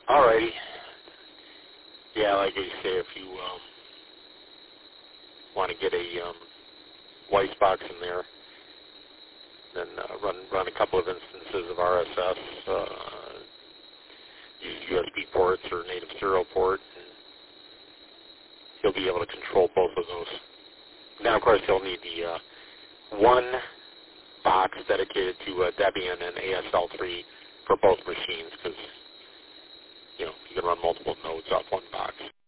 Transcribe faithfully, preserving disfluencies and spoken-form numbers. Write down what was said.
Alrighty. Yeah, like I say, if you um, want to get a um, Weiss box in there, then uh, run run a couple of instances of R S S, uh, use U S B ports or native serial port, and you'll be able to control both of those. Now, of course, you'll need the uh, one box dedicated to uh, Debian and A S L three for both machines, because you know you can run multiple nodes off one box.